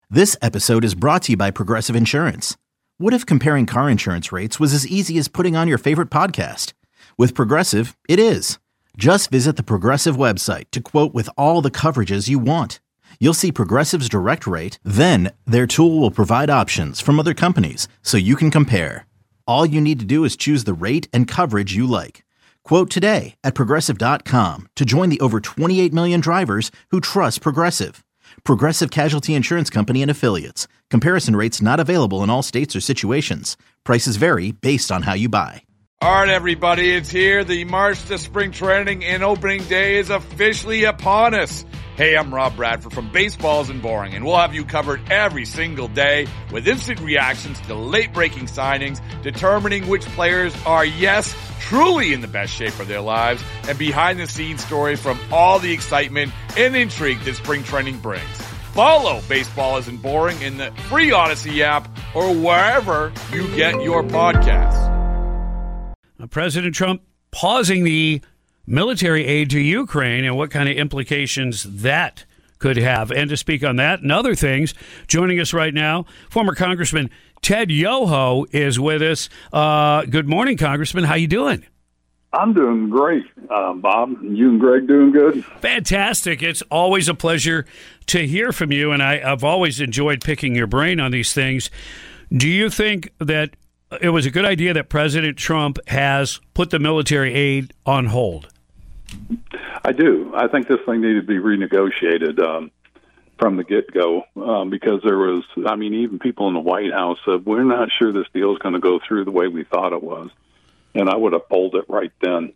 This episode is brought to you by Progressive Insurance. What if comparing car insurance rates was as easy as putting on your favorite podcast? With Progressive, it is. Just visit the Progressive website to quote with all the coverages you want. You'll see Progressive's direct rate, then their tool will provide options from other companies so you can compare. All you need to do is choose the rate and coverage you like. Quote today at Progressive.com to join the over 28 million drivers who trust Progressive. Progressive Casualty Insurance Company and Affiliates. Comparison rates not available in all states or situations. Prices vary based on how you buy. All right, everybody, it's here. The March to Spring Training and Opening Day is officially upon us. Hey, I'm Rob Bradford from Baseball Isn't Boring, and we'll have you covered every single day with instant reactions to late-breaking signings, determining which players are, yes, truly in the best shape of their lives, and behind-the-scenes story from all the excitement and intrigue that spring training brings. Follow Baseball Isn't Boring in the free Odyssey app or wherever you get your podcasts. President Trump pausing the military aid to Ukraine and what kind of implications that could have. And to speak on that and other things, joining us right now, former Congressman Ted Yoho is with us. Good morning, Congressman. How you doing? I'm doing great, Bob. You and Greg doing good? Fantastic. It's always a pleasure to hear from you, and I've always enjoyed picking your brain on these things. Do you think that it was a good idea that President Trump has put the military aid on hold? I do. I think this thing needed to be renegotiated from the get-go because there was, even people in the White House said, we're not sure this deal is going to go through the way we thought it was. And I would have pulled it right then.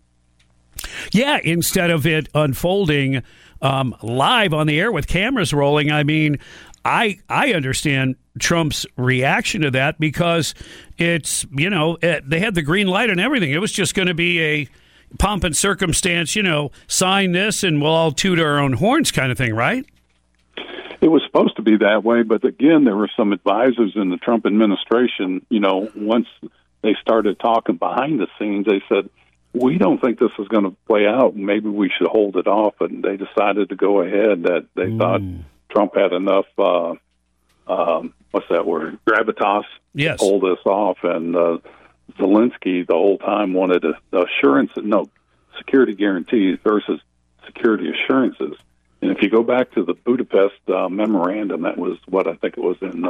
Yeah, instead of it unfolding live on the air with cameras rolling, I understand Trump's reaction to that because it's, they had the green light and everything. It was just going to be a pomp and circumstance, sign this and we'll all toot our own horns kind of thing, right? It was supposed to be that way, but again, there were some advisors in the Trump administration, once they started talking behind the scenes, they said, we don't think this is going to play out. Maybe we should hold it off. And they decided to go ahead that they thought Trump had enough, what's that word, gravitas yes. to pull this off. And Zelensky the whole time wanted security guarantees versus security assurances. And if you go back to the Budapest memorandum, that was what I think it was in,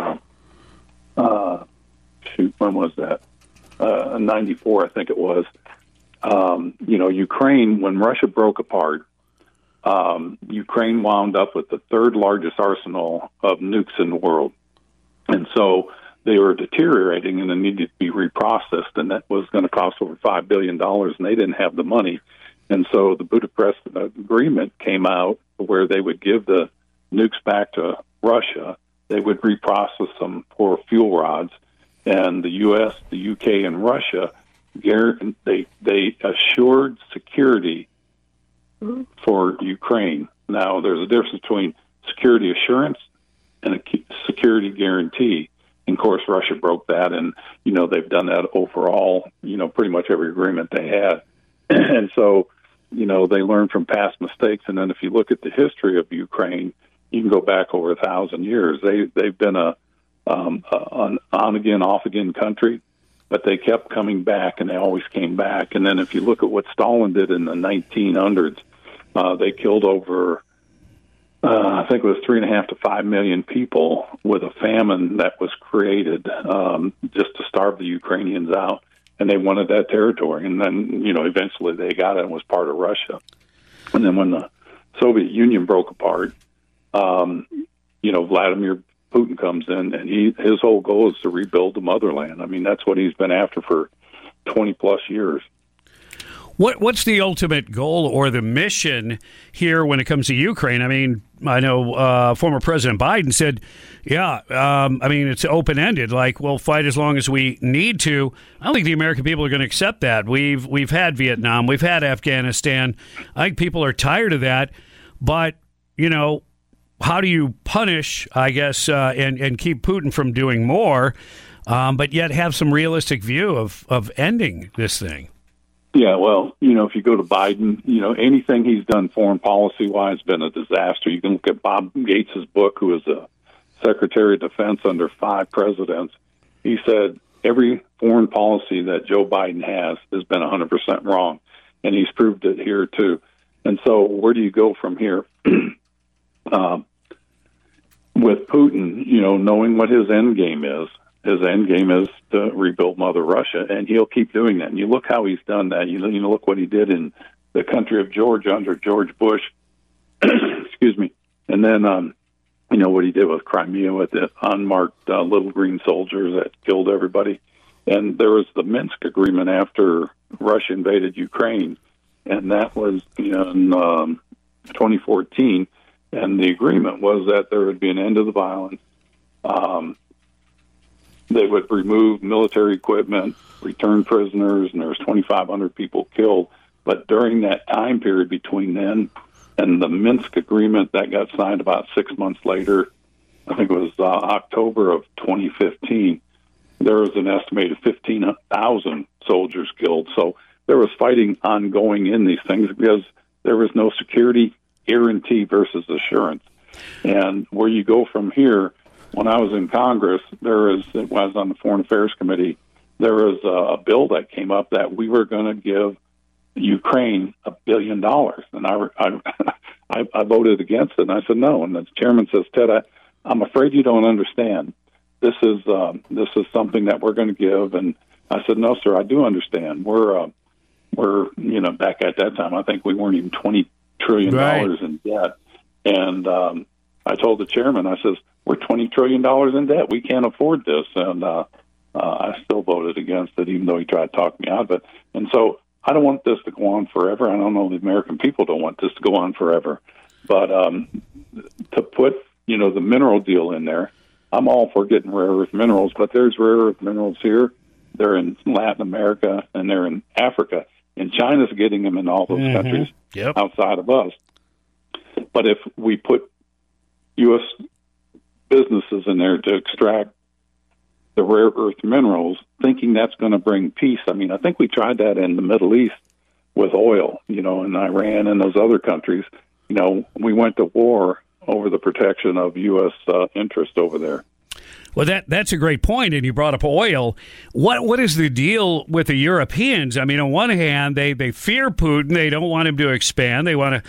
when was that? 94, I think it was. Ukraine, when Russia broke apart, Ukraine wound up with the third largest arsenal of nukes in the world. And so they were deteriorating and they needed to be reprocessed, and that was going to cost over $5 billion, and they didn't have the money. And so the Budapest Agreement came out where they would give the nukes back to Russia. They would reprocess them for fuel rods. And the U.S., the U.K., and Russia, they assured security for Ukraine. Now, there's a difference between security assurance and a security guarantee. And, of course, Russia broke that, and, they've done that overall, pretty much every agreement they had. And so, they learned from past mistakes. And then if you look at the history of Ukraine, you can go back over 1,000 years. They've been an on-again, off-again country, but they kept coming back, and they always came back. And then if you look at what Stalin did in the 1900s, they killed over, I think it was 3.5 to 5 million people with a famine that was created just to starve the Ukrainians out, and they wanted that territory. And then, eventually they got it and was part of Russia. And then when the Soviet Union broke apart, Vladimir Putin comes in, and his whole goal is to rebuild the motherland. That's what he's been after for 20-plus years. What's the ultimate goal or the mission here when it comes to Ukraine? I know former President Biden said, it's open-ended. Like, we'll fight as long as we need to. I don't think the American people are going to accept that. We've had Vietnam. We've had Afghanistan. I think people are tired of that. But, how do you punish, I guess, and keep Putin from doing more, but yet have some realistic view of ending this thing? Yeah, well, if you go to Biden, anything he's done foreign policy-wise has been a disaster. You can look at Bob Gates' book, who is a Secretary of Defense under 5 presidents. He said every foreign policy that Joe Biden has been 100% wrong, and he's proved it here too. And so where do you go from here? With Putin, knowing what his end game is to rebuild Mother Russia, and he'll keep doing that. And you look how he's done that. You look what he did in the country of Georgia under George Bush. Excuse me. And then, what he did with Crimea with the unmarked little green soldiers that killed everybody. And there was the Minsk agreement after Russia invaded Ukraine, and that was in 2014. And the agreement was that there would be an end to the violence. They would remove military equipment, return prisoners, and there was 2,500 people killed. But during that time period between then and the Minsk agreement that got signed about 6 months later, I think it was October of 2015, there was an estimated 15,000 soldiers killed. So there was fighting ongoing in these things because there was no security guarantee versus assurance. And where you go from here, when I was in Congress, it was on the Foreign Affairs Committee, there was a bill that came up that we were going to give Ukraine $1 billion. And I voted against it. And I said, no. And the chairman says, Ted, I'm afraid you don't understand. This is something that we're going to give. And I said, no, sir, I do understand. We're back at that time, I think we weren't even $20 trillion in debt. And I told the chairman, I says, we're $20 trillion in debt. We can't afford this. And I still voted against it, even though he tried to talk me out of it. And so I don't want this to go on forever. I don't know the American people don't want this to go on forever. But to put, the mineral deal in there, I'm all for getting rare earth minerals, but there's rare earth minerals here. They're in Latin America, and they're in Africa. And China's getting them in all those countries outside of us. But if we put U.S. businesses in there to extract the rare earth minerals, thinking that's going to bring peace. I mean, I think we tried that in the Middle East with oil, in Iran and those other countries. We went to war over the protection of U.S. interest over there. Well, that's a great point, and you brought up oil. What is the deal with the Europeans? I mean, on one hand, they fear Putin. They don't want him to expand. They want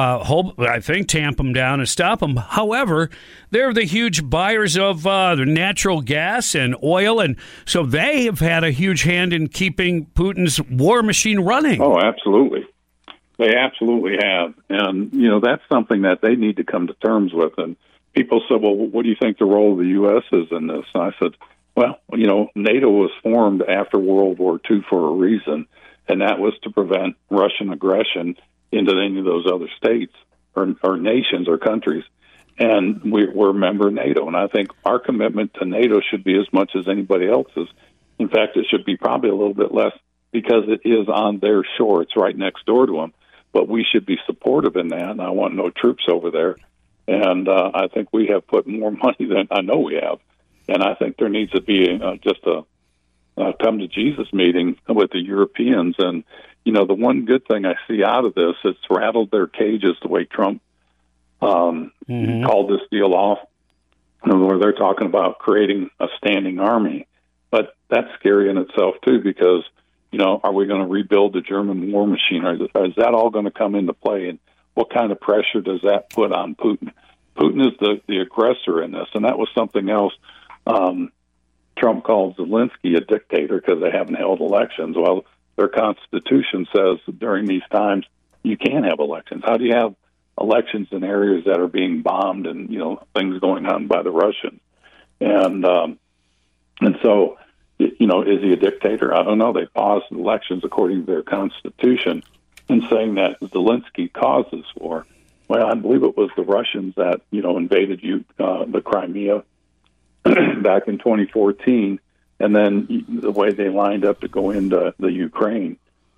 to, tamp him down and stop him. However, they're the huge buyers of natural gas and oil, and so they have had a huge hand in keeping Putin's war machine running. Oh, absolutely. They absolutely have. And, that's something that they need to come to terms with. And people said, well, what do you think the role of the U.S. is in this? And I said, well, NATO was formed after World War II for a reason, and that was to prevent Russian aggression into any of those other states or nations or countries. And we're a member of NATO, and I think our commitment to NATO should be as much as anybody else's. In fact, it should be probably a little bit less because it is on their shore. It's right next door to them. But we should be supportive in that, and I want no troops over there. And I think we have put more money than I know we have. And I think there needs to be just a come to Jesus meeting with the Europeans. And, the one good thing I see out of this, it's rattled their cages the way Trump called this deal off, where they're talking about creating a standing army. But that's scary in itself, too, because, are we going to rebuild the German war machine? Or is that all going to come into play? And what kind of pressure does that put on Putin? Putin is the aggressor in this, and that was something else. Trump called Zelensky a dictator because they haven't held elections. Well, their constitution says during these times you can't have elections. How do you have elections in areas that are being bombed and things going on by the Russians? And so, is he a dictator? I don't know. They paused elections according to their constitution, and saying that Zelensky caused this war. Well, I believe it was the Russians that, invaded the Crimea back in 2014, and then the way they lined up to go into the Ukraine.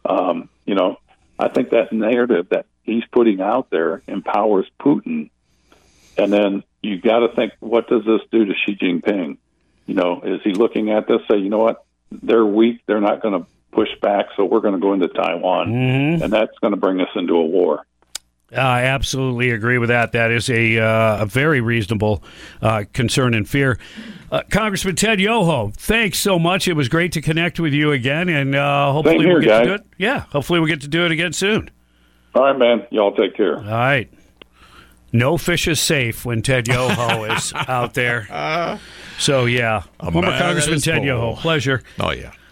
I think that narrative that he's putting out there empowers Putin. And then you got to think, what does this do to Xi Jinping? Is he looking at this, say, what, they're weak, they're not going to push back, so we're going to go into Taiwan, and that's going to bring us into a war. I absolutely agree with that. That is a very reasonable concern and fear. Congressman Ted Yoho, thanks so much. It was great to connect with you again, and hopefully we'll get to do it. Yeah, hopefully we'll get to do it again soon. All right, man. Y'all take care. All right. No fish is safe when Ted Yoho is out there. So, yeah. Former Congressman Ted Yoho, pleasure. Oh, yeah.